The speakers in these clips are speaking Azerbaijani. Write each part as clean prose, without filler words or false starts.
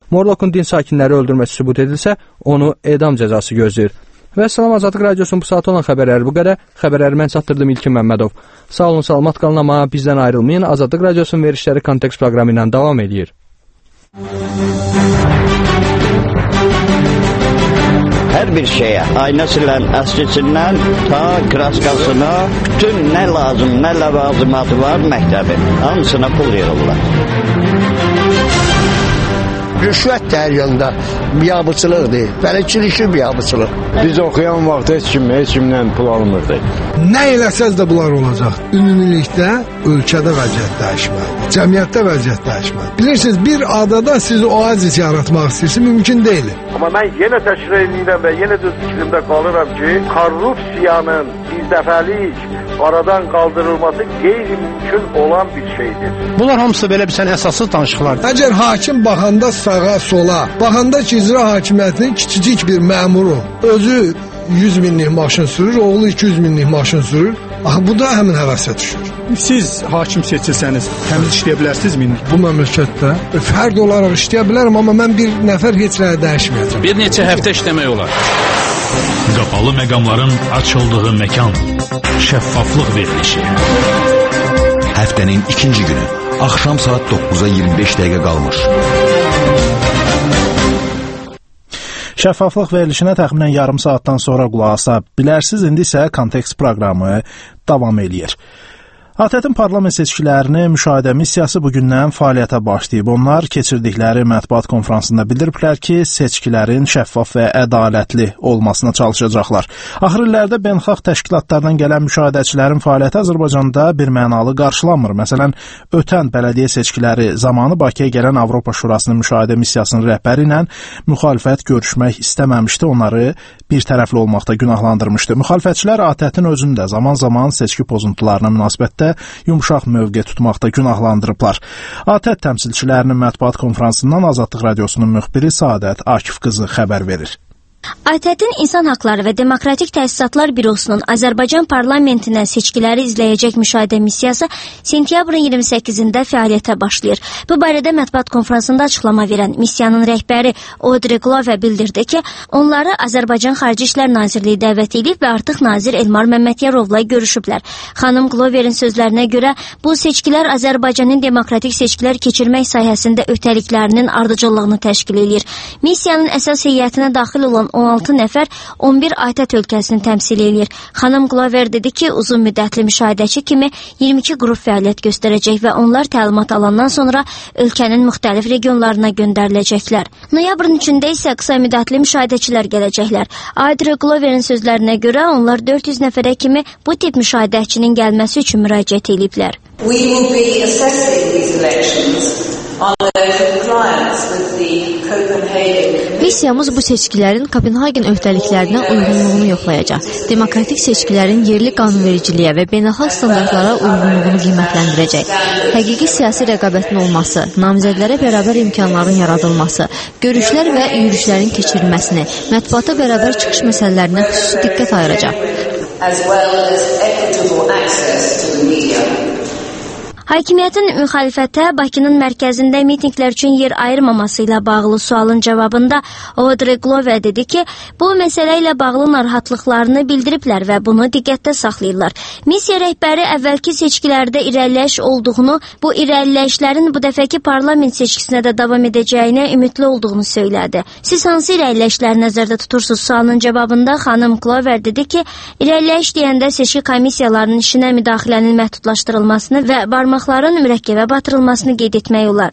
Morlokun din sakinləri öldürməsi sübut edilsə, onu edam cəzası gözləyir. Və Salam Azadlıq Radiosunun bu saat olan xəbərləri bu qədər. Xəbərləri mən çatdırdım İlkin Məmmədov. Sağ olun, salamat qalın, amma bizdən ayrılmayın. Azadlıq Radiosunun verişləri Kontekst proqramı ilə davam edir. Hər bir şeyə, aynasından, əskisindən, ta kraskasına, bütün nə lazım, nə ləvazimatı var məktəbin, hamısına pul yığırlar. Rüşvət də hər yanda biabıçılıq deyil, bələdçilik biabıçılıq. Biz oxuyan vaxt heç kimdən pul almırdı. Nə eləsəz də bunlar olacaq. Ümumilikdə ölkədə vəziyyət dəyişməlidir, cəmiyyətdə vəziyyət dəyişməlidir. Bilirsiniz, bir adada siz oazis yaratmaq istəyirsiniz, mümkün deyil. Amma mən yenə təkrar edirəm və yenə də fikrimdə qalıram ki, korrupsiyanın birdəfəlik aradan qaldırılması qeyri-mümkün olan bir şeydir. Bunlar hamısı belə bir əsassız danışıqlardır. Əgər hakim baxanda sağa, sola, baxanda ki, icra hakimiyyətinin kiçicik bir məmuru özü 100 minlik maşın sürür, oğlu 200 minlik maşın sürür, bu da həmin həvəsə düşür. Siz hakim seçilsəniz, təmiz işləyə bilərsinizmi? Bu məmləkətdə fərd olaraq işləyə bilərəm, amma mən bir nəfər heç nəyə dəyişməyəcəm. Bir neçə həftə işləmək olar. Qapalı məqamların açıldığı məkan, şəffaflıq verilişi. Həftənin ikinci günü, axşam saat 9-a 25 dəqiqə qalmış. Şəffaflıq verilişinə təxminən yarım saatdan sonra qulaq asa bilərsiniz. İndi isə Kontekst proqramı davam eləyir. ATƏT-in parlament seçkilərinin müşahidə missiyası bugündən fəaliyyətə başlayıb. Onlar keçirdikləri mətbuat konfransında bildiriblər ki, seçkilərin şəffaf və ədalətli olmasına çalışacaqlar. Axır illərdə beynəlxalq təşkilatlardan gələn müşahidəçilərin fəaliyyəti Azərbaycanda birmənalı qarşılanmır. Məsələn, ötən bələdiyyə seçkiləri zamanı Bakıya gələn Avropa Şurasının müşahidə missiyasının rəhbəri ilə müxalifət görüşmək istəməmişdi, onları bir tərəfli olmaqda günahlandırmışdı. Müxalifətçilər ATƏT-in özünü də zaman-zaman seçki pozuntularına münasibətdə yumşaq mövqe tutmaqda günahlandırıblar. ATƏT təmsilçilərinin mətbuat konfransından Azadlıq Radiosunun müxbiri Səadət Akif qızı xəbər verir. ATƏT-in İnsan Haqları və Demokratik Təsisatlar Bürosunun Azərbaycan parlamentinə seçkiləri izləyəcək müşahidə missiyası sentyabrın 28-də fəaliyyətə başlayır. Bu barədə mətbuat konfransında açıqlama verən missiyanın rəhbəri Audrey Glover bildirdi ki, onları Azərbaycan Xarici İşlər Nazirliyi dəvət edib və artıq nazir Elmar Məmmədyarovla görüşüblər. Xanım Glover'in sözlərinə görə bu seçkilər Azərbaycanın demokratik seçkilər keçirmək sahəsində ötəliklərinin ardıcıllığını təşkil edir. Missiyanın əsas heyətinə daxil olan 16 nəfər 11 ATƏT ölkəsini təmsil edir. Xanım Glover dedi ki, uzun müddətli müşahidəçi kimi 22 qrup fəaliyyət göstərəcək və onlar təlimat alandan sonra ölkənin müxtəlif regionlarına göndəriləcəklər. Noyabrın 3-də isə qısa müddətli müşahidəçilər gələcəklər. Audrey Glover'in sözlərinə görə onlar 400 nəfərə kimi bu tip müşahidəçinin gəlməsi üçün müraciət ediblər. We will be assessing these elections on their compliance with the Copenhagen. Missiyamız bu seçkilərin Kopenhagen öhdəliklərinə uyğunluğunu yoxlayacaq. Demokratik seçkilərin yerli qanunvericiliyə və beynəlxalq standartlara uyğunluğunu qiymətləndirəcək. Həqiqi siyasi rəqabətin olması, namizədlərə bərabər imkanların yaradılması, görüşlər və yürüşlərin keçirilməsini, mətbuata bərabər çıxış məsələlərinə xüsusi diqqət ayıracaq. As well as equitable access to the media. Hakimiyyətin müxalifətə Bakının mərkəzində mitinqlər üçün yer ayırmaması ilə bağlı sualın cavabında Audrey Glover dedi ki, bu məsələ ilə bağlı narahatlıqlarını bildiriblər və bunu diqqətdə saxlayırlar. Missiya rəhbəri əvvəlki seçkilərdə irəliləyiş olduğunu, bu irəliləyişlərin bu dəfəki parlament seçkisinə də davam edəcəyinə ümidli olduğunu söylədi. Siz hansı irəliləyişləri nəzərdə tutursunuz sualının cavabında xanım Glover dedi ki, irəliləyiş deyəndə seçki komissiyalarının işinə müdaxilənin məhdudlaşdırılmasını və barmaqların mürəkkəbə batırılmasını qeyd etmək olar.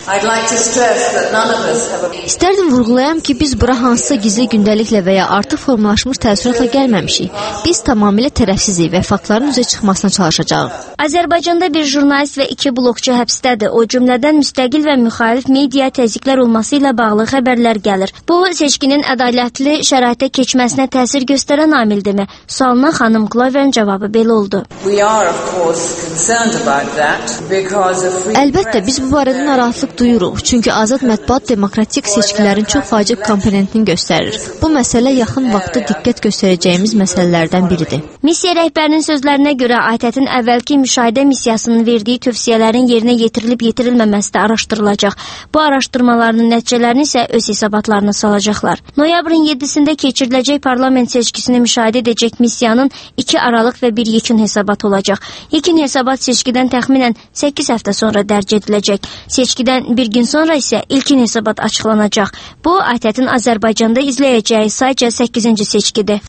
İstərdim vurğulayam ki, biz bura hansısa gizli gündəliklə və ya artıq formalaşmış təəssüratla gəlməmişik. Biz tamamilə tərəfsizik və faktların üzə çıxmasına çalışacağıq. Azərbaycanda bir jurnalist və 2 blogçu həbsdədir. O cümlədən müstəqil və müxalif media təzyiqlər olması ilə bağlı xəbərlər gəlir. Bu, seçkinin ədalətli şəraitə keçməsinə təsir göstərən amildirmi? Sualına xanım Glover'in cavabı belə oldu. We are, of course, concerned about that. Əlbəttə, biz bu barədə narahatlıq duyuruq, çünki azad mətbuat demokratik seçkilərin çox vacib komponentini göstərir. Bu məsələ yaxın vaxtda diqqət göstərəcəyimiz məsələlərdən biridir. Missiya rəhbərinin sözlərinə görə ATƏT-in əvvəlki müşahidə missiyasının verdiyi tövsiyələrin yerinə yetirilib-yetirilməməsi də araşdırılacaq. Bu araşdırmaların nəticələrini isə öz hesabatlarına salacaqlar. Noyabrın 7-sində keçiriləcək parlament seçkisini müşahidə edəcək missiyanın 2 aralıq və 1 yekun hesabat olacaq. Yekun hesabat seçkidən təxminən 8 həftə sonra dərc ediləcək. Seçkidən bir gün sonra isə ilkin hesabat açıqlanacaq. Bu, ATƏT-in Azərbaycanda izləyəcəyi sayca 8-ci seçkidir.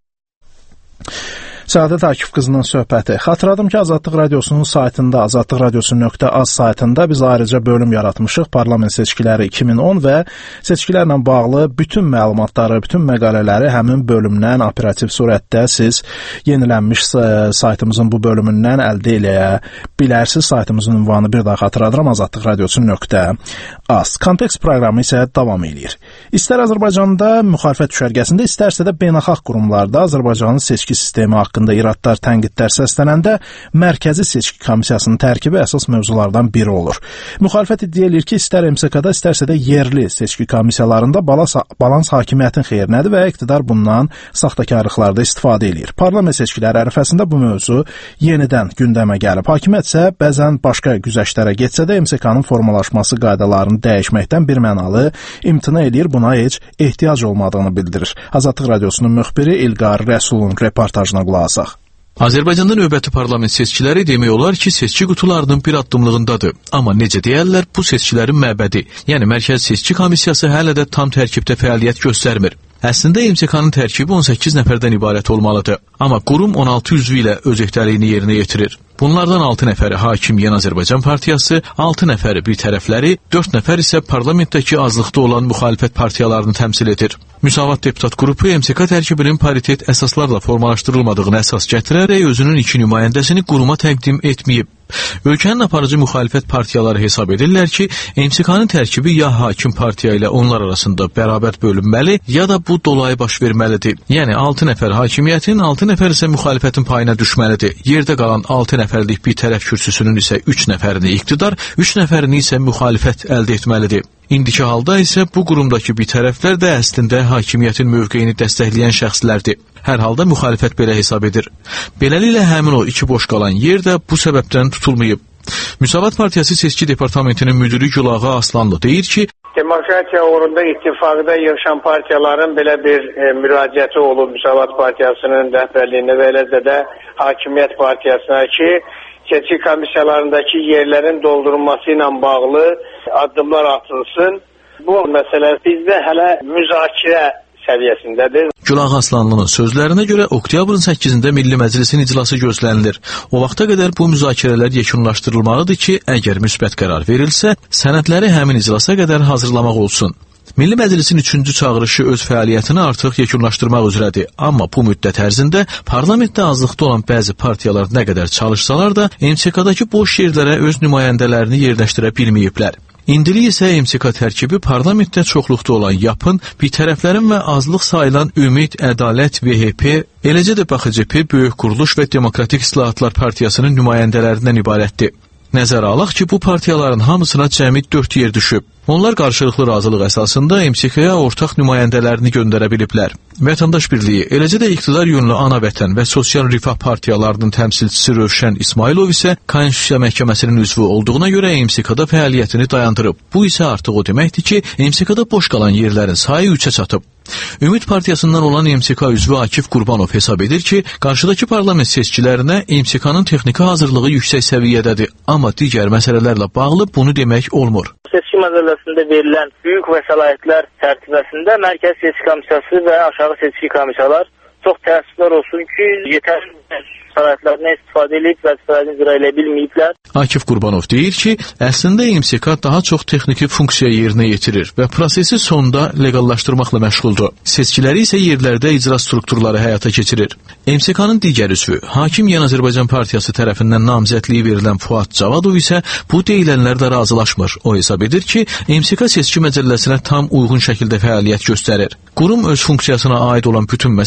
Səadət Akif qızının söhbəti. Xatırladım ki, Azadlıq Radiosunun saytında, azadlıqradiosu.az saytında biz ayrıca bölüm yaratmışıq. Parlament seçkiləri 2010 və seçkilərlə bağlı bütün məlumatları, bütün məqalələri həmin bölümdən operativ surətdə siz yenilənmiş saytımızın bu bölümündən əldə eləyə bilərsiniz. Saytımızın ünvanı bir daha xatırladıram, azadlıqradiosu.az. Kontekst proqramı isə davam edir. İstər Azərbaycanda müxalifət düşərgəsində, istərsə də beynəlxalq qurumlarda Azərbaycanın seçki sistemi haqqında iradlar, tənqidlər səslənəndə Mərkəzi Seçki Komissiyasının tərkibi əsas mövzulardan biri olur. Müxalifət iddia edir ki, istər MSK-da, istərsə də yerli seçki komissiyalarında balans hakimiyyətin xeyrinədir və iqtidar bundan saxtakarlıqlarda istifadə edir. Parlament seçkiləri ərəfəsində bu mövzu yenidən gündəmə gəlib. Hakimiyyət isə bəzən başqa güzəştlərə getsə də MSK-nın formalaşması qaydalarını dəyişməkdən bir mənalı imtina edir, buna heç ehtiyac olmadığını bildirir. Azadlıq Radiosunun müxbiri İlqar Rəsulun reportajına qulaq asaq. Azərbaycanda növbəti parlament seçkiləri demək olar ki, seçki qutularının bir addımlığındadır. Amma necə deyərlər, bu seçkilərin məbədi, yəni Mərkəzi Seçki Komissiyası hələ də tam tərkibdə fəaliyyət göstərmir. Əslində MSK-nın tərkibi 18 nəfərdən ibarət olmalıdır. Amma qurum 16 üzvü ilə öz öhdəliyini yerinə yetirir. Bunlardan 6 nəfəri Hakim Yeni Azərbaycan Partiyası, 6 nəfəri bir tərəfləri, 4 nəfər isə parlamentdəki azlıqda olan müxalifət partiyalarını təmsil edir. Müsavat deputat qrupu MSK tərkibinin paritet əsaslarla formalaşdırılmadığını əsas gətirərək özünün 2 nümayəndəsini quruma təqdim etməyib. Ölkənin aparıcı müxalifət partiyaları hesab edirlər ki, MSK-nın tərkibi ya hakim partiya ilə onlar arasında bərabər bölünməli, ya da bu dolayı baş verməlidir. Yəni 6 nəfər hakimiyyətin, 6 nəfər isə müxalifətin payına düşməlidir. Yerdə qalan 6 nəfərlik bir tərəf kürsüsünün isə 3 nəfərini iqtidar, 3 nəfərini isə müxalifət əldə etməlidir. İndiki halda isə bu qurumdakı bir tərəflər də əslində hakimiyyətin mövqeyini dəstəkləyən şəxslərdir. Hər halda müxalifət belə hesab edir. Beləliklə həmin o 2 boş qalan yer də bu səbəbdən tutulmayıb. Müsavat Partiyası Seçki Departamentinin müdürü Gülağa Aslanlı deyir ki, Demokratiya uğrunda ittifaqda yarışan partiyaların belə bir müraciəti olub Müsavat Partiyasının rəhbərliyinə və eləcə də Hakimiyyət Partiyasına ki, seçki komissiyalarındakı yerlərin doldurulması ilə bağlı addımlar atılsın. Bu məsələ bizdə hələ müzakirə səviyyəsindədir. Gülağa Aslanlının sözlərinə görə oktyabrın 8-də Milli Məclisin iclası gözlənilir. O vaxta qədər bu müzakirələr yekunlaşdırılmalıdır ki, əgər müsbət qərar verilsə, sənədləri həmin iclasa qədər hazırlamaq olsun. Milli Məclisin 3-cü çağırışı öz fəaliyyətini artıq yekunlaşdırmaq üzrədir. Amma bu müddət ərzində parlamentdə azlıqda olan bəzi partiyalar nə qədər çalışsalar da, MSK-dakı boş yerlərə öz nümayəndələrini yerləşdirə bilməyiblər. İndilik isə MSK tərkibi parlamentdə çoxluqda olan yapın, bir tərəflərin və azlıq sayılan Ümid, Ədalət, VHP, eləcə də BXCP, Böyük Quruluş və Demokratik İslahatlar Partiyasının nümayəndələrindən ibarətdir. Nəzərə alaq ki, bu partiyaların hamısına cəmi 4 yer düşüb. Onlar qarşılıqlı razılıq əsasında MSK-ya ortaq nümayəndələrini göndərə biliblər. Vətəndaş Birliyi, eləcə də iqtidar yönlü Ana Vətən və Sosial Rifah partiyalarının təmsilçisi Rövşən İsmailov isə Konstitusiya Məhkəməsinin üzvü olduğuna görə MSK-da fəaliyyətini dayandırıb. Bu isə artıq o deməkdir ki, MSK-da boş qalan yerlərin sayı 3-ə çatıb. Ümid Partiyasından olan MSK üzvü Akif Qurbanov hesab edir ki, qarşıdakı parlament seçkilərinə MSK-nın texniki hazırlığı yüksək səviyyədədir, amma digər məsələlərlə bağlı bunu demək olmur. Seçki məcəlləsində verilən hüquq və səlahiyyətlər çərçivəsində Mərkəzi Seçki Komissiyası və aşağı seçki komissiyalar çox təəssüflər olsun ki, yetərli səlahiyyətlərinə istifadə edib vəzifələrini icra edə bilməyiblər. Akif Qurbanov deyir ki, əslində MSK daha çox texniki funksiya yerinə yetirir və prosesi sonda legallaşdırmaqla məşğuldur. Seçkiləri isə yerlərdə icra strukturları həyata keçirir. MSK-nın digər üzvü, Hakim Yeni Azərbaycan Partiyası tərəfindən namizədliyi verilən Fuad Cavadov isə bu deyilənlərlə razılaşmır. O hesab edir ki, MSK seçki məcəlləsinə tam uyğun şəkildə fəaliyyət göstərir. Qurum öz funksiyasına aid olan bütün məsələləri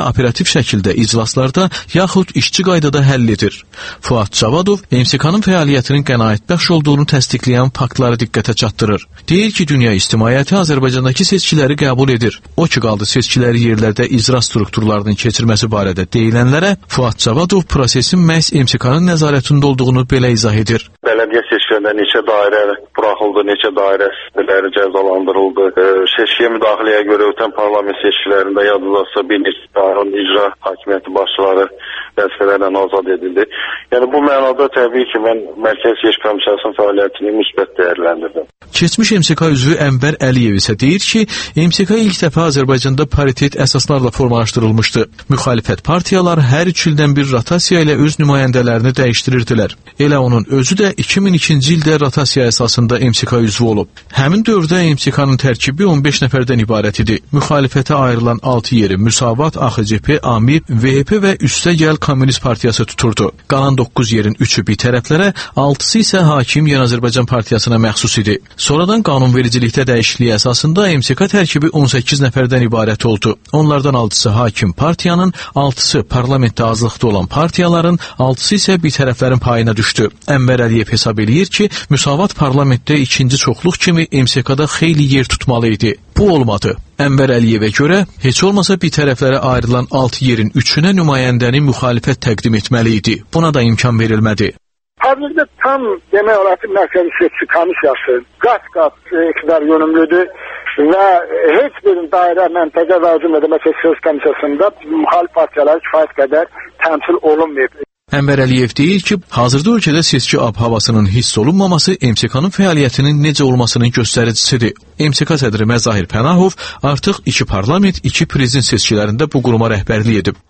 operativ şəkildə iclaslarda yaxud işçi qaydada həll edir. Fuad Cavadov MSK-nın fəaliyyətinin qənaətbəxş olduğunu təsdiqləyən faktları diqqətə çatdırır. Deyir ki, dünya ictimaiyyəti Azərbaycandakı seçkiləri qəbul edir. O ki, qaldı seçkiləri yerlərdə icra strukturlarının keçirməsi barədə deyilənlərə Fuad Cavadov prosesin məhz MSK-nın nəzarətində olduğunu belə izah edir. Bələdiyyə seçkilərində neçə dairə buraxıldı, neçə dairələri cəzalandırıldı. Seçkiyə müdaxiləyə görə ötən parlament seçkilərində yadınızda bir neçə icra hakimiyyəti başçıları vəzifələrdən azad edildi. Yəni bu mənada təbii ki, mən Mərkəzi Seçki Komissiyasının fəaliyyətini müsbət dəyərləndirdim. Keçmiş MSK üzvü Ənvər Əliyev isə deyir ki, MSK ilk dəfə Azərbaycanda paritet əsaslarla formalaşdırılmışdı. Müxalifət partiyalar hər 3 ildən bir rotasiya ilə öz nümayəndələrini dəyişdirirdilər. Elə onun özü də 2002-ci ildə rotasiya əsasında MSK üzvü olub. Həmin dövrdə MSK-nın tərkibi 15 nəfərdən ibarət idi. Müxalifətə ayrılan 6 yeri Müsavat, AXCP, AMİP, VHP və Üstəgəl Komünist Partiyası tuturdu. Qalan 9 yerin 3-ü bir tərəflərə, 6-sı isə Hakim Yeni Azərbaycan Partiyasına məxsus idi. Sonradan qanunvericilikdə dəyişikliyi əsasında MSK tərkibi 18 nəfərdən ibarət oldu. Onlardan 6-sı Hakim Partiyanın, 6-sı parlamentdə azlıqda olan partiyaların, 6-sı isə bir tərəflərin payına düşdü. Ənvər Əliyev hesab eləyir ki, Müsavat parlamentdə ikinci çoxluq kimi MSK-da xeyli yer tutmalı idi. Bu olmadı. Ənvər Əliyevə görə heç olmasa bir tərəflərə ayrılan 6 yerin 3-ünə nümayəndəni müxalifət təqdim etməli idi. Buna da imkan verilmədi. Hazırda tam demək olar ki, Mərkəzi Seçki Komissiyası qat-qat iqtidar yönümlüdür və heç bir dairə, məntəqə və cümlədə Mərkəzi Seçki Komissiyasında müxalif partiyalar kifayət qədər təmsil olunmayıb. Ənvər Əliyev deyir ki, hazırda ölkədə seçki ab-havasının hiss olunmaması MSK-nın fəaliyyətinin necə olmasının göstəricisidir. MSK sədri Məzahir Pənahov artıq 2 parlament, 2 prezident seçkilərində bu quruma rəhbərlik edib.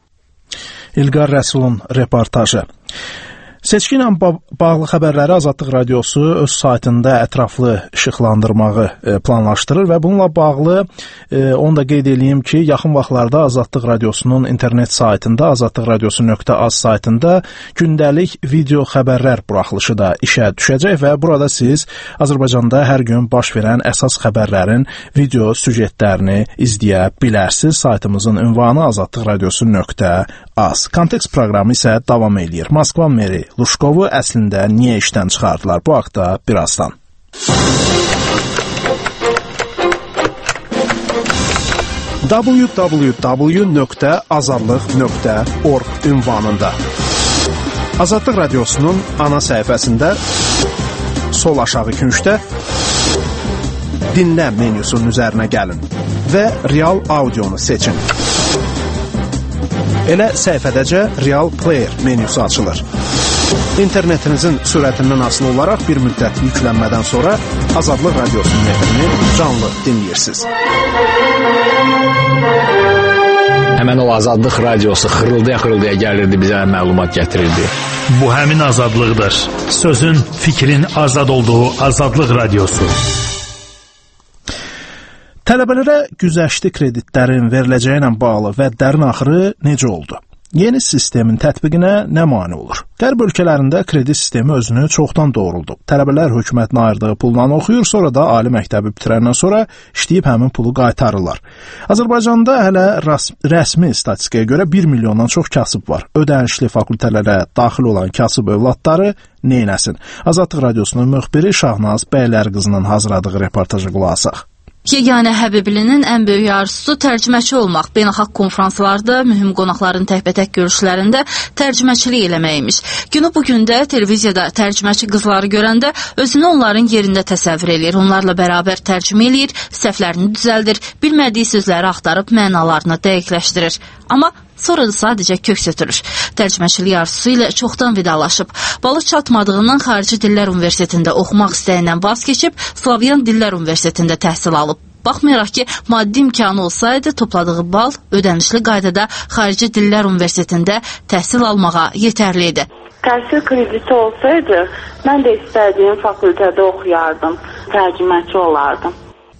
İlqar Rəsulun reportajı. Seçki ilə bağlı xəbərləri Azadlıq Radiosu öz saytında ətraflı işıqlandırmağı planlaşdırır və bununla bağlı onu da qeyd edeyim ki, yaxın vaxtlarda Azadlıq Radiosunun internet saytında, azadlıqradiosu.az saytında gündəlik video xəbərlər buraxılışı da işə düşəcək və burada siz Azərbaycanda hər gün baş verən əsas xəbərlərin video süjetlərini izləyə bilərsiniz. Saytımızın ünvanı azadlıqradiosu.az. Kontekst proqramı isə davam edir. Moskva meri Luşkovu əslində niyə işdən çıxardılar? Bu haqda birazdan. www.azadlıq.org ünvanında Azadlıq Radiosunun ana səhifəsində sol aşağı küncdə dinlə menyusunun üzərinə gəlin və real audionu seçin. Elə səhifədəcə Real Player menyusu açılır. İnternetinizin sürətindən asılı olaraq bir müddət yüklənmədən sonra Azadlıq Radiosunun efrini canlı dinləyirsiniz. Həmən o Azadlıq Radiosu xırıldaya-xırıldaya gəlirdi, bizə məlumat gətirirdi. Bu həmin azadlıqdır. Sözün, fikrin azad olduğu Azadlıq Radiosu. Tələbələrə güzəştli kreditlərin veriləcəyi ilə bağlı vədlərin axırı necə oldu? Yeni sistemin tətbiqinə nə mane olur? Qərb ölkələrində kredit sistemi özünü çoxdan doğruldu. Tələbələr hökumətin ayırdığı pulla oxuyur, sonra da ali məktəbi bitirəndən sonra işləyib həmin pulu qaytarırlar. Azərbaycanda hələ rəsmi statistikaya görə 1 milyondan çox kasıb var. Ödənişli fakültələrə daxil olan kasıb övladları neynəsin? Azadlıq Radiosunun müxbiri Şahnaz Bəylərqızının hazırladığı reportajı qulaq asaq. Yeganə Həbiblinin ən böyük arzusu tərcüməçi olmaq, beynəlxalq konfranslarda, mühüm qonaqların təkbətək görüşlərində tərcüməçilik eləməkmiş. Günü bugündə televiziyada tərcüməçi qızları görəndə özünü onların yerində təsəvvür eləyir, onlarla bərabər tərcümə eləyir, səhvlərini düzəldir, bilmədiyi sözləri axtarıb mənalarını dəqiqləşdirir. Amma sonra da sadəcə köks ötürür. Tərcüməçilik arzusu ilə çoxdan vidalaşıb. Balı çatmadığından xarici dillər universitetində oxumaq istəyindən vaz keçib, Slavyan Dillər Universitetində təhsil alıb. Baxmayaraq ki, maddi imkanı olsaydı, topladığı bal ödənişli qaydada xarici dillər universitetində təhsil almağa yetərli idi. Təhsil krediti olsaydı, mən də istədiyim fakültədə oxuyardım, tərcüməçi olardım.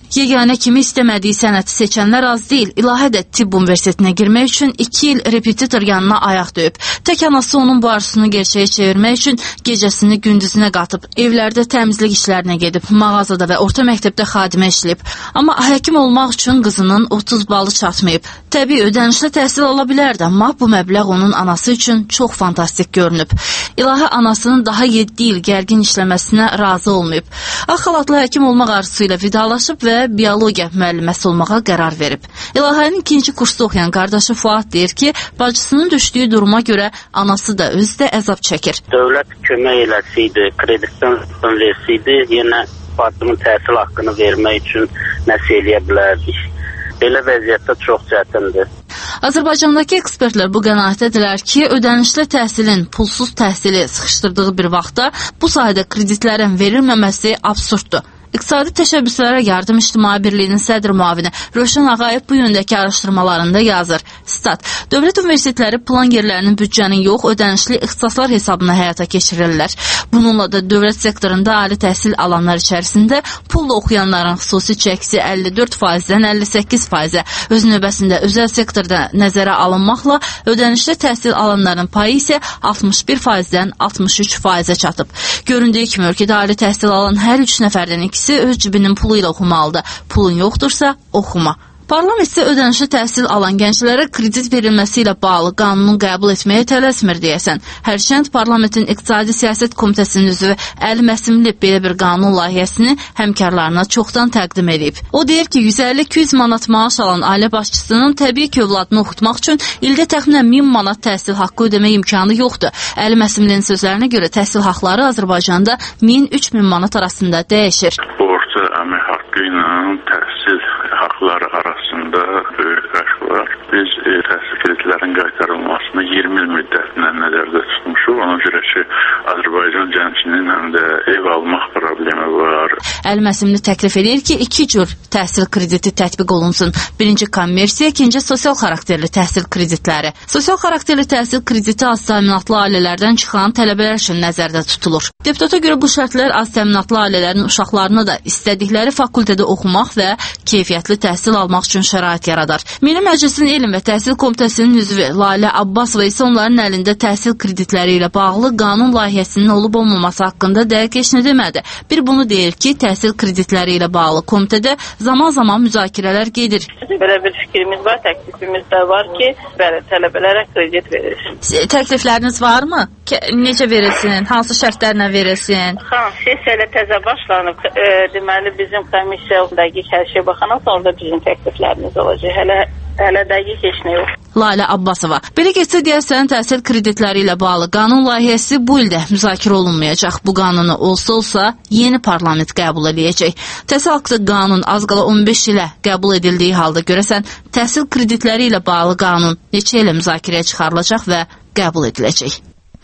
Yeganə kimi istəmədiyi sənəti seçənlər az deyil. İlahə də tibb universitetinə girmək üçün 2 il repetitor yanına ayaq döyüb. Tək anası onun bu arzusunu gerçəyə çevirmək üçün gecəsini gündüzünə qatıb. Evlərdə təmizlik işlərinə gedib, mağazada və orta məktəbdə xadimə işləyib. Amma həkim olmaq üçün qızının 30 balı çatmayıb. Təbii ödənişli təhsil ala bilərdi, amma bu məbləğ onun anası üçün çox fantastik görünüb. İlahə anasının daha 7 il gərgin işləməsinə razı olmayıb. Ağ xalatlı həkim olmaq arzusu ilə vidalaşıb və biologiya müəlliməsi olmağa qərar verib. İlahənin 2-ci kursda oxuyan qardaşı Fuad deyir ki, bacısının düşdüyü duruma görə anası da özü də əzab çəkir. Dövlət kömək eləsəydi, kreditdən versəydi, yenə bacımın təhsil haqqını vermək üçün nəsə eləyə bilərdik. Belə vəziyyətdə çox çətindir. Azərbaycandakı ekspertlər bu qənaətdədirlər ki, ödənişli təhsilin pulsuz təhsili sıxışdırdığı bir vaxtda bu sahədə kreditlərin verilməməsi absurddur. İqtisadi Təşəbbüslərə Yardım İctimai Birliyinin sədr müavini Rövşən Ağayev bu yöndəki araşdırmalarında yazır. Stat: Dövlət universitetləri plan yerlərinin büdcənin yox, ödənişli ixtisaslar hesabına həyata keçirirlər. Bununla da dövlət sektorunda ali təhsil alanlar içərisində pulla oxuyanların xüsusi çəkisi 54%-dən 58%-ə, öz növbəsində özəl sektorda nəzərə alınmaqla ödənişli təhsil alanların payı isə 61%-dən 63%-ə çatıb. Göründüyü kimi ölkədə ali təhsil alan hər 3 nəfərdən ikisi öz cibinin pulu ilə oxumalıdır. Pulun yoxdursa, oxuma. Parlament isə ödənişli təhsil alan gənclərə kredit verilməsi ilə bağlı qanunu qəbul etməyə tələsmir deyəsən. Hərçənd Parlamentin İqtisadi Siyasət Komitəsinin üzvü Əli Məsimli belə bir qanun layihəsini həmkarlarına çoxdan təqdim edib. O deyir ki, 150-200 manat maaş alan ailə başçısının təbii ki, övladını oxutmaq üçün ildə təxminən 1000 manat təhsil haqqı ödəmək imkanı yoxdur. Əli Məsimlinin sözlərinə görə təhsil haqqları Azərbaycanda 1000-3000 manat arasında dəyişir. Orta əmək haqqı ilə təhsil haqları arasında böyük fərq var. Biz təhsil kreditlərinin qaytarılmasını 20 il müddətinə nəzərdə tutmuşuq. Ona görə ki, Azərbaycan gəncinin həm də ev almaq problemi var. Əli Məsimli təklif edir ki, 2 cür təhsil krediti tətbiq olunsun. Birinci kommersiya, ikinci sosial xarakterli təhsil kreditləri. Sosial xarakterli təhsil krediti az təminatlı ailələrdən çıxan tələbələr üçün nəzərdə tutulur. Deputata görə bu şərtlər az təminatlı ailələrin uşaqlarını da istədikləri fakültədə oxumaq və keyfiyyətli təhsil almaq üçün şərait yaradar. Milli Məclisin Elm və Təhsil Komitəsinin üzvü Lalə Abbasova isə onların əlində təhsil kreditləri ilə bağlı qanun layihəsinin olub-olmaması haqqında dəqiq heç nə demədi. Bir bunu deyir ki, təhsil kreditləri ilə bağlı komitədə zaman-zaman müzakirələr gedir. Belə bir fikrimiz var, təklifimiz də var ki, bəli, tələbələrə kredit verilir. Təklifləriniz varmı? Necə verilsin? Hansı şərtlərlə verilsin? Sesiya ilə təzə başlanıb. Deməli, bizim komissiyadakı hər şey baxana sonra da bizim təkliflərimiz olacaq. Hələ dəqiq heç nə yox. Lalə Abbasova. Belə getsə deyəsən, təhsil kreditləri ilə bağlı qanun layihəsi bu ildə müzakirə olunmayacaq. Bu qanunu olsa yeni parlament qəbul edəcək. Təhsil haqqı qanun az qala 15 ilə qəbul edildiyi halda görəsən, təhsil kreditləri ilə bağlı qanun neçə ilə müzakirəyə çıxarılacaq və qəbul ediləcək.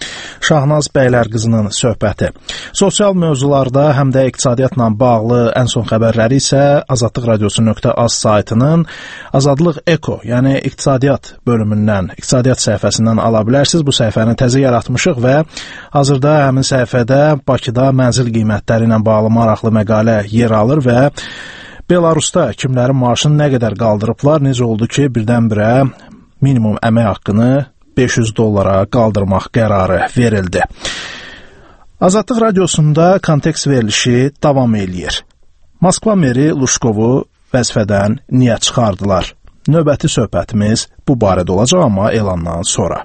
Şahnaz Bəylərqızının söhbəti. Sosial mövzularda həm də iqtisadiyyatla bağlı ən son xəbərləri isə Azadlıq Radiosu.az saytının Azadlıq Eko, yəni iqtisadiyyat bölümündən, iqtisadiyyat səhifəsindən ala bilərsiniz. Bu səhifəni təzə yaratmışıq və hazırda həmin səhifədə Bakıda mənzil qiymətləri ilə bağlı maraqlı məqalə yer alır və Belarusda kimlərin maaşını nə qədər qaldırıblar, necə oldu ki, birdən-birə minimum əmək haqqını $500 qaldırmaq qərarı verildi. Azadlıq Radiosunda kontekst verilişi davam eləyir. Moskva meri Luşkovu vəzifədən niyə çıxardılar? Növbəti söhbətimiz bu barədə olacaq, amma elandan sonra.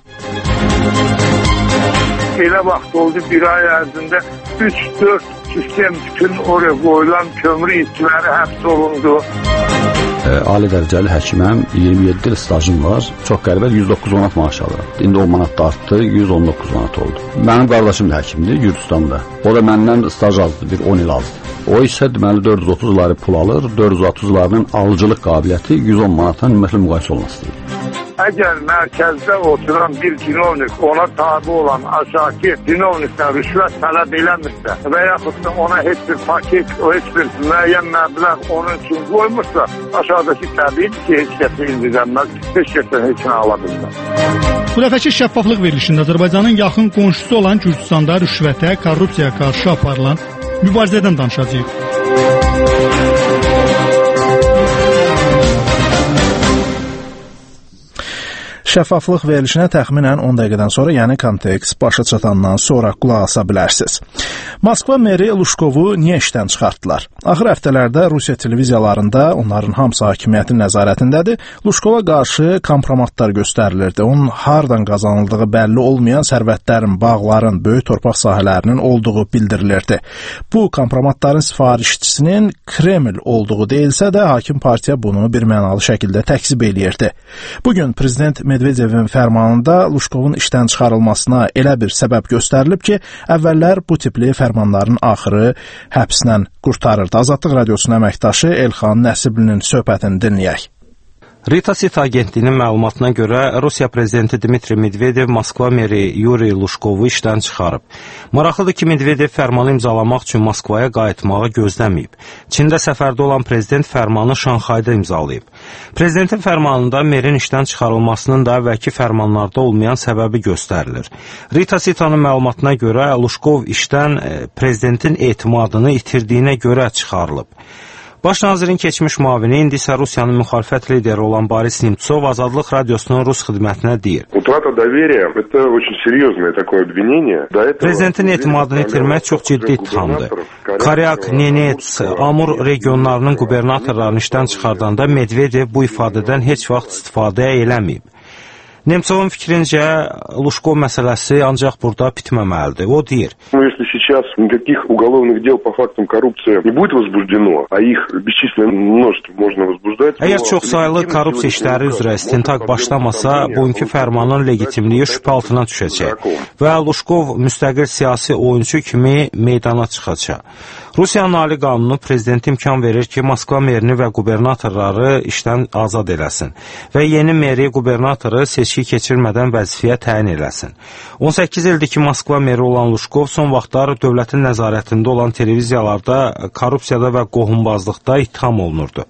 Elə vaxt oldu, bir ay ərzində 3-4 sistem bütün oraya qoyulan kömür işçiləri həbs olundu. Ali dərəcəli həkiməm, 27 il stajım var. Çox qəribə 109 manat maaş alıram. İndi o manat da artdı, 119 manat oldu. Mənim qardaşım da həkimdir Gürcüstanda. O da məndən staj azdı, bir 10 il azdı. O isə deməli 430 ları pul alır, 430 larının alıcılıq qabiliyyəti 110 manatla ümumiyyətlə müqayisə olunmasıdır. Əgər mərkəzdə oturan bir cinovnik ona tabi olan aşağıki cinovnikdən rüşvət tələb eləmirsə və yaxud da ona heç bir paket, heç bir müəyyən məbləğ onun üçün qoymursa, aşağıdakı təbii ki, heç kəsə indirənməz, heç kəsə heç nə ala bilməz. Bu dəfəki şəffaflıq verilişində Azərbaycanın yaxın qonşusu olan Gürcüstanda rüşvətə, korrupsiyaya qarşı aparılan mübarizədən danışacağıq. Şəffaflıq verilişinə təxminən 10 dəqiqədən sonra, yəni kontekst başa çatandan sonra qulaq asa bilərsiniz. Moskva meri Luşkovu niyə işdən çıxartdılar? Axır həftələrdə Rusiya televiziyalarında, onların hamısı hakimiyyətin nəzarətindədir, Luşkova qarşı kompromatlar göstərilirdi. Onun hardan qazanıldığı bəlli olmayan sərvətlərin, bağların, böyük torpaq sahələrinin olduğu bildirilirdi. Bu kompromatların sifarişçisinin Kreml olduğu deyilsə də, hakim partiya bunu bir mənalı şəkildə təkzib eləyirdi. Bugün Prezident Medvedevin fərmanında Luşkovun işdən çıxarılmasına elə bir səbəb göstərilib ki, əvvəllər bu tipli fərmanların axırı həbslə qurtarırdı. Azadlıq Radiosunun əməkdaşı Elxan Nəsiblinin söhbətini dinləyək. Ritasit agentliyinin məlumatına görə Rusiya prezidenti Dmitri Medvedev Moskva meri Yuri Luşkovu işdən çıxarıb. Maraqlıdır ki, Medvedev fərmanı imzalamaq üçün Moskvaya qayıtmağı gözləməyib. Çində səfərdə olan prezident fərmanı Şanxayda imzalayıb. Prezidentin fərmanında merin işdən çıxarılmasının da əvvəlki fərmanlarda olmayan səbəbi göstərilir. Ritasitanın məlumatına görə Luşkov işdən prezidentin etimadını itirdiyinə görə çıxarılıb. Baş nazirin keçmiş müavini, indi isə Rusiyanın müxalifət lideri olan Boris Nemtsov Azadlıq Radiosunun Rus xidmətinə deyir. Prezidentin etimadını itirmək çox ciddi ittihamdır. Karyak, Nenets, Amur regionlarının qubernatorlarını işdən çıxardanda Medvedev bu ifadədən heç vaxt istifadə eləməyib. Nemtsovun fikrincə, Luşkov məsələsi ancaq burada bitməməlidir. O deyir. Сейчас никаких уголовных дел по фактам коррупции не будет возбуждено, а их бесчисленное множество можно возбуждать. Əgər çoxsaylı korrupsiya işləri üzrə istintaq başlamasa, bugünkü fərmanın legitimliyi şübhə altına düşəcək və Luşkov müstəqil siyasi oyunçu kimi meydana çıxacaq. Rusiyanın Ali qanunu prezidentə imkan verir ki, Moskva merini və qubernatorları işdən azad eləsin və yeni meri qubernatoru seçki keçirmədən vəzifəyə təyin eləsin. 18 ildir ki, Moskva meri olan Luşkov son vaxtlar dövlətin nəzarətində olan televiziyalarda korrupsiyada və qohumbazlıqda ittiham olunurdu.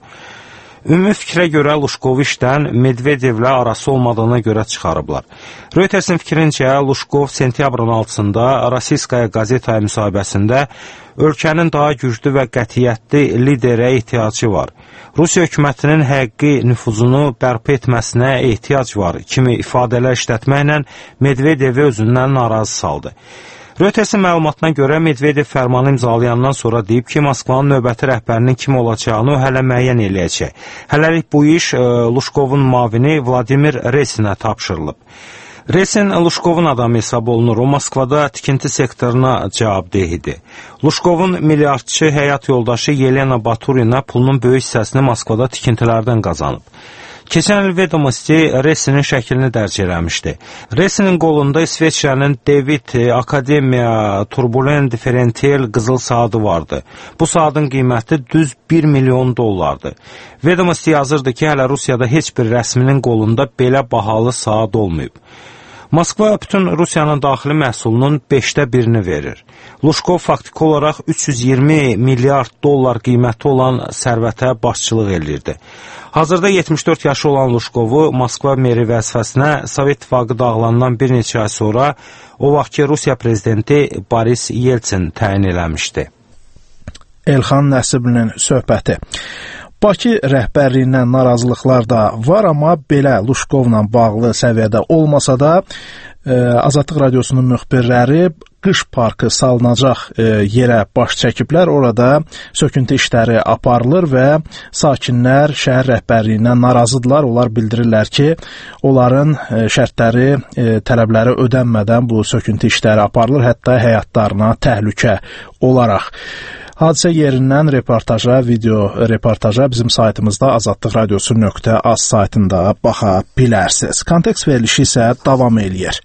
Ümumi fikrə görə Luşkovu işdən Medvedevlə arası olmadığına görə çıxarıblar. Reutersin fikrincə, Luşkov sentyabrın 6-sında Rossiyskaya qazetaya müsahibəsində ölkənin daha güclü və qətiyyətli liderə ehtiyacı var. Rusiya hökumətinin həqiqi nüfuzunu bərpa etməsinə ehtiyac var kimi ifadələr işlətməklə Medvedevi özündən narazı saldı. Reutersin məlumatına görə Medvedev fərmanı imzalayandan sonra deyib ki, Moskvanın növbəti rəhbərinin kim olacağını hələ müəyyən eləyəcək. Hələlik bu iş Luşkovun mavini Vladimir Resinə tapşırılıb. Resin Luşkovun adamı hesab olunur. O, Moskvada tikinti sektoruna cavabdeh idi. Luşkovun milyardçı həyat yoldaşı Yelena Baturina pulunun böyük hissəsini Moskvada tikintilərdən qazanıb. Keçən il Vedomosti Resinin şəklini dərc eləmişdi. Resinin qolunda İsveçrənin David Akademiya Turbulent Differential qızıl saatı vardı. Bu saatın qiyməti düz 1 milyon dollardı. Vedomosti yazırdı ki, hələ Rusiyada heç bir rəsminin qolunda belə bahalı saat olmayıb. Moskva bütün Rusiyanın daxili məhsulunun 5də birini verir. Luşkov faktiki olaraq 320 milyard dollar qiyməti olan sərvətə başçılıq eləyirdi. Hazırda 74 yaşı olan Luşkovu Moskva meri vəzifəsinə Sovet İttifaqı dağılandan bir neçə ay sonra o vaxtki Rusiya prezidenti Boris Yeltsin təyin eləmişdi. Elxan Nəsiblinin söhbəti. Bakı rəhbərliyindən narazılıqlar da var, amma belə Luşkovla bağlı səviyyədə olmasa da Azadlıq Radiosunun müxbirləri qış parkı salınacaq yerə baş çəkiblər. Orada söküntü işləri aparılır və sakinlər şəhər rəhbərliyindən narazıdırlar. Onlar bildirirlər ki, onların şərtləri, tələbləri ödənmədən bu söküntü işləri aparılır, hətta həyatlarına təhlükə olaraq. Hadisə yerindən reportaja, video reportaja bizim saytımızda azadlıqradiosu.az saytında baxa bilərsiniz. Kontekst verilişi isə davam eləyir.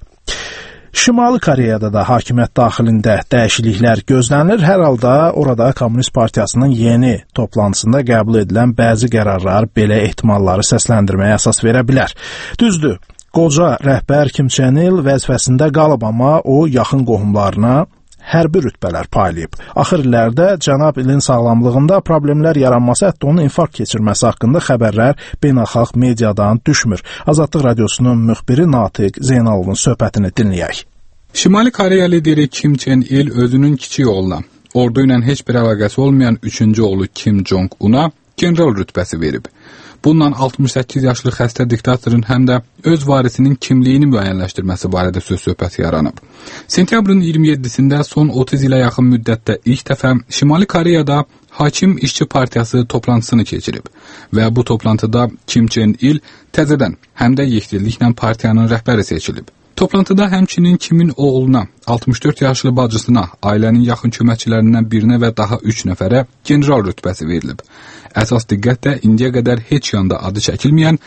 Şimali Koreyada da hakimiyyət daxilində dəyişikliklər gözlənilir. Hər halda orada Kommunist Partiyasının yeni toplantısında qəbul edilən bəzi qərarlar belə ehtimalları səsləndirməyə əsas verə bilər. Düzdür, qoca rəhbər Kim Chen Il vəzifəsində qalıb, amma o yaxın qohumlarına hərbi rütbələr paylayıb. Axır illərdə cənab İlin sağlamlığında problemlər yaranması, hətta onun infarkt keçirməsi haqqında xəbərlər beynəlxalq mediadan düşmür. Azadlıq Radiosunun müxbiri Natiq Zeynalovun söhbətini dinləyək. Şimali Koreya lideri Kim Chen Il özünün kiçik oğluna, ordu ilə heç bir əlaqəsi olmayan 3-cü oğlu Kim Jong-un'a general rütbəsi verib. Bununla 68 yaşlı xəstə diktatorun həm də öz varisinin kimliyini müəyyənləşdirməsi barədə söz-söhbət yaranıb. Sentyabrın 27-sində son 30 ilə yaxın müddətdə ilk dəfə Şimali Koreyada Hakim İşçi Partiyası toplantısını keçirib və bu toplantıda Kim Chen-il təzədən həm də yekdilliklə partiyanın rəhbəri seçilib. Toplantıda həmçinin Kimin oğluna, 64 yaşlı bacısına, ailənin yaxın köməkçilərindən birinə və daha 3 nəfərə general rütbəsi verilib. Əsas diqqət də indiyə qədər heç yanda adı çəkilməyən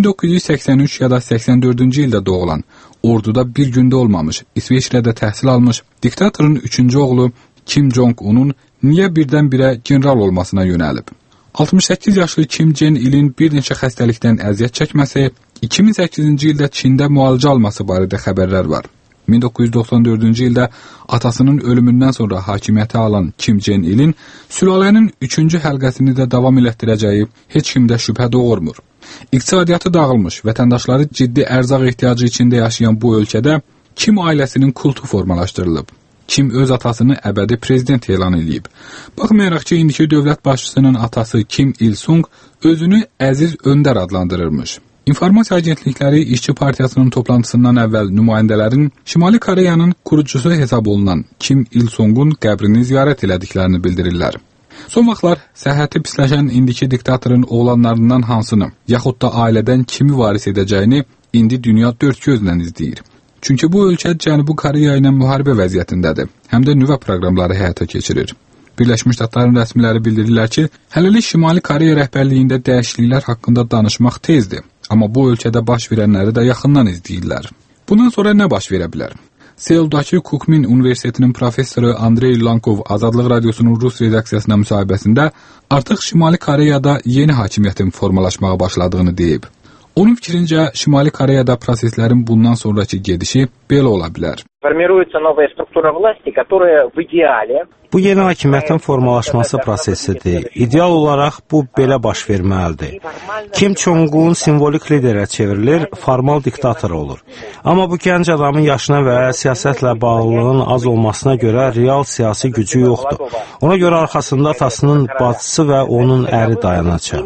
1983 ya da 84-cü ildə doğulan, orduda bir gündə olmamış, İsveçrədə təhsil almış diktatorun 3-cü oğlu Kim Jong-unun niyə birdən-birə general olmasına yönəlib. 68 yaşlı Kim Chen-ilin bir neçə xəstəlikdən əziyyət çəkməsi, 2008-ci ildə Çində müalicə alması barədə xəbərlər var. 1994-cü ildə atasının ölümündən sonra hakimiyyəti alan Kim Chen-ilin sülalənin 3-cü həlqəsini də davam elətdirəcəyi heç kimdə şübhə doğurmur. İqtisadiyyatı dağılmış, vətəndaşları ciddi ərzaq ehtiyacı içində yaşayan bu ölkədə Kim ailəsinin kultu formalaşdırılıb. Kim öz atasını əbədi prezident elan edib. Baxmayaraq ki, indiki dövlət başçısının atası Kim Il-sung özünü Əziz Öndər adlandırırmış. İnformasiya agentlikləri İşçi Partiyasının toplantısından əvvəl nümayəndələrin Şimali Koreyanın kurucusu hesab olunan Kim Il-sungun qəbrini ziyarət elədiklərini bildirirlər. Son vaxtlar səhhəti pisləşən indiki diktatorun oğlanlarından hansını, yaxud da ailədən kimi varis edəcəyini indi dünya dörd gözlə izləyir. Çünki bu ölkə Cənubi Koreya ilə müharibə vəziyyətindədir, həm də nüvə proqramları həyata keçirir. Birləşmiş Ştatların rəsmiləri bildirirlər ki, hələlik Şimali Koreya rəhbərliyində dəyişikliklər haqqında danışmaq tezdir, amma bu ölkədə baş verənləri də yaxından izləyirlər. Bundan sonra nə baş verə bilər? Seuldakı Kukmin Universitetinin professoru Andrey Lankov Azadlıq Radiosunun Rus redaksiyasına müsahibəsində artıq Şimali Koreyada yeni hakimiyyətin formalaşmağa başladığını deyib. Onun fikrincə, Şimali Koreyada proseslərin bundan sonraki gedişi belə ola bilər. Bu yeni hakimiyyətin formalaşması prosesidir. İdeal olaraq bu belə baş verməlidir. Kim Jong-un simvolik liderə çevrilir, formal diktator olur. Amma bu gənc adamın yaşına və siyasətlə bağlılığın az olmasına görə real siyasi gücü yoxdur. Ona görə arxasında atasının bacısı və onun əri dayanacaq.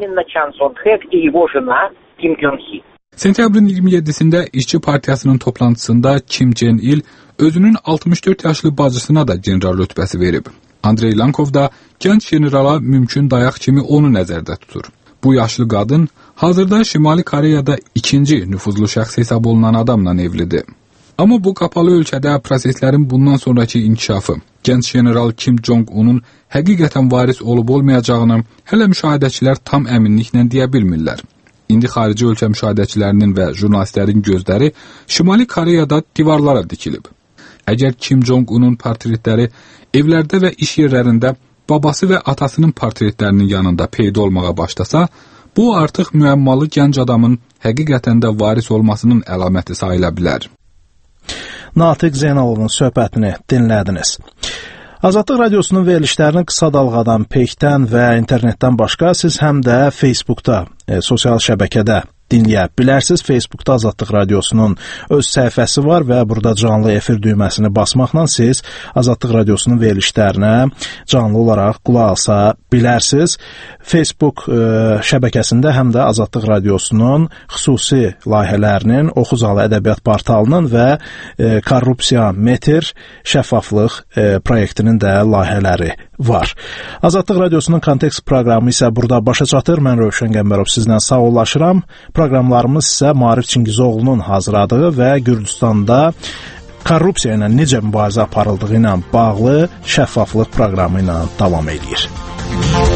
Sentyabrın 27-sində İşçi Partiyasının toplantısında Kim Chen-il özünün 64 yaşlı bacısına da general rütbəsi verib. Andrey Lankov da gənc generala mümkün dayaq kimi onu nəzərdə tutur. Bu yaşlı qadın hazırda Şimali Koreyada ikinci nüfuzlu şəxs hesab olunan adamla evlidir. Amma bu qapalı ölkədə proseslərin bundan sonraki inkişafı, gənc general Kim Jong-unun həqiqətən varis olub-olmayacağını hələ müşahidəçilər tam əminliklə deyə bilmirlər. İndi xarici ölkə müşahidəçilərinin və jurnalistlərin gözləri Şimali Koreyada divarlara dikilib. Əgər Kim Jong-unun portretləri evlərdə və iş yerlərində babası və atasının portretlərinin yanında peyda olmağa başlasa, bu artıq müəmmalı gənc adamın həqiqətən də varis olmasının əlaməti sayıla bilər. Natiq Zeynalovun söhbətini dinlədiniz. Azadlıq Radiosunun verilişlərini qısa dalğadan, Peykdən və internetdən başqa siz həm də Facebookda, sosial şəbəkədə dinləyə bilərsiniz. Facebookda Azadlıq Radiosunun öz səhifəsi var və burada canlı efir düyməsini basmaqla siz Azadlıq Radiosunun verilişlərinə canlı olaraq qulaq asa bilərsiniz. Facebook şəbəkəsində həm də Azadlıq Radiosunun xüsusi layihələrinin, Oxuzalı Ədəbiyyat portalının və Korrupsiya Metr şəffaflıq proyektinin də layihələri var. Azadlıq Radiosunun Kontekst proqramı isə burada başa çatır. Mən Rövşən Qəmbərov sizlə sağollaşıram. Proqramlarımız isə Maarif Çingizoğlu'nun hazırladığı və Gürcüstanda korrupsiya ilə necə mübarizə aparıldığı ilə bağlı şəffaflıq proqramı ilə davam edir.